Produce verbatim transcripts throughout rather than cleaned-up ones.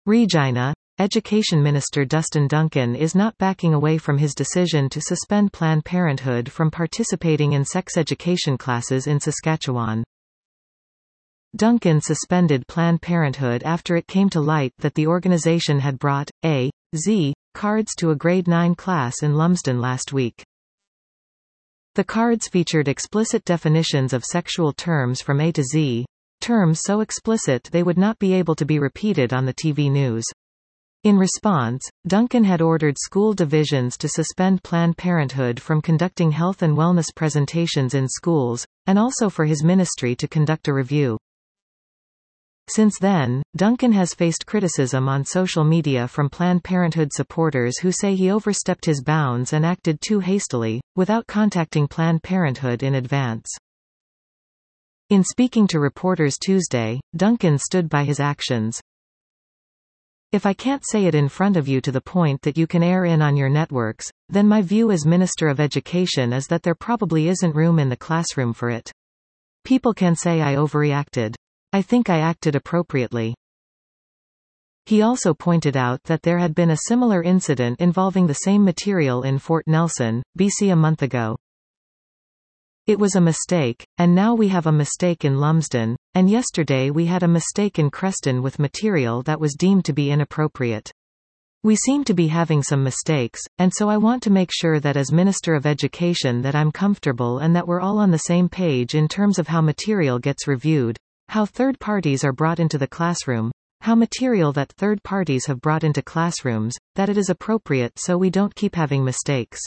Regina, Education Minister Dustin Duncan is not backing away from his decision to suspend Planned Parenthood from participating in sex education classes in Saskatchewan. Duncan suspended Planned Parenthood after it came to light that the organization had brought A Z cards to a grade nine class in Lumsden last week. The cards featured explicit definitions of sexual terms from A to Z, terms so explicit they would not be able to be repeated on the T V news. In response, Duncan had ordered school divisions to suspend Planned Parenthood from conducting health and wellness presentations in schools, and also for his ministry to conduct a review. Since then, Duncan has faced criticism on social media from Planned Parenthood supporters who say he overstepped his bounds and acted too hastily, without contacting Planned Parenthood in advance. In speaking to reporters Tuesday, Duncan stood by his actions. "If I can't say it in front of you to the point that you can air in on your networks, then my view as Minister of Education is that there probably isn't room in the classroom for it. People can say I overreacted. I think I acted appropriately." He also pointed out that there had been a similar incident involving the same material in Fort Nelson, B C a month ago. "It was a mistake, and now we have a mistake in Lumsden, and yesterday we had a mistake in Creston with material that was deemed to be inappropriate. We seem to be having some mistakes, and so I want to make sure that as Minister of Education that I'm comfortable and that we're all on the same page in terms of how material gets reviewed, how third parties are brought into the classroom, how material that third parties have brought into classrooms, that it is appropriate so we don't keep having mistakes."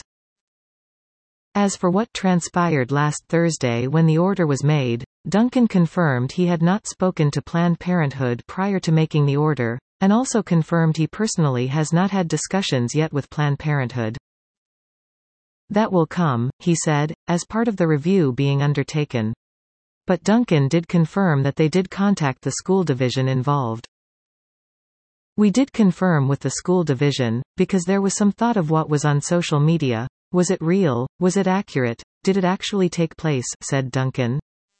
As for what transpired last Thursday when the order was made, Duncan confirmed he had not spoken to Planned Parenthood prior to making the order, and also confirmed he personally has not had discussions yet with Planned Parenthood. "That will come," he said, as part of the review being undertaken. But Duncan did confirm that they did contact the school division involved. "We did confirm with the school division, because there was some thought of what was on social media. Was it real? Was it accurate? Did it actually take place?" said Duncan.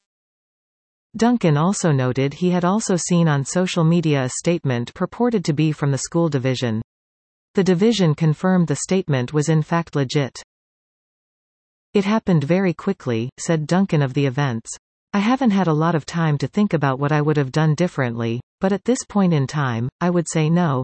Duncan also noted he had also seen on social media a statement purported to be from the school division. The division confirmed the statement was in fact legit. "It happened very quickly," said Duncan of the events. "I haven't had a lot of time to think about what I would have done differently, but at this point in time, I would say no."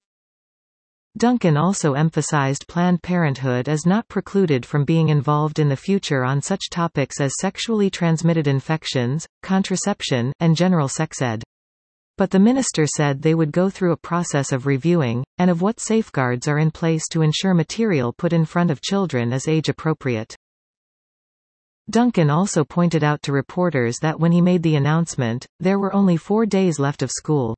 Duncan also emphasized Planned Parenthood is not precluded from being involved in the future on such topics as sexually transmitted infections, contraception, and general sex ed. But the minister said they would go through a process of reviewing, and of what safeguards are in place to ensure material put in front of children is age appropriate. Duncan also pointed out to reporters that when he made the announcement, there were only four days left of school.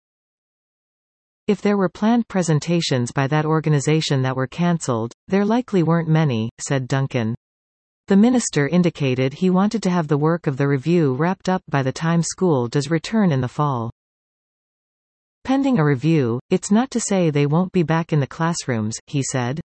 "If there were planned presentations by that organization that were cancelled, there likely weren't many," said Duncan. The minister indicated he wanted to have the work of the review wrapped up by the time school does return in the fall. "Pending a review, it's not to say they won't be back in the classrooms," he said.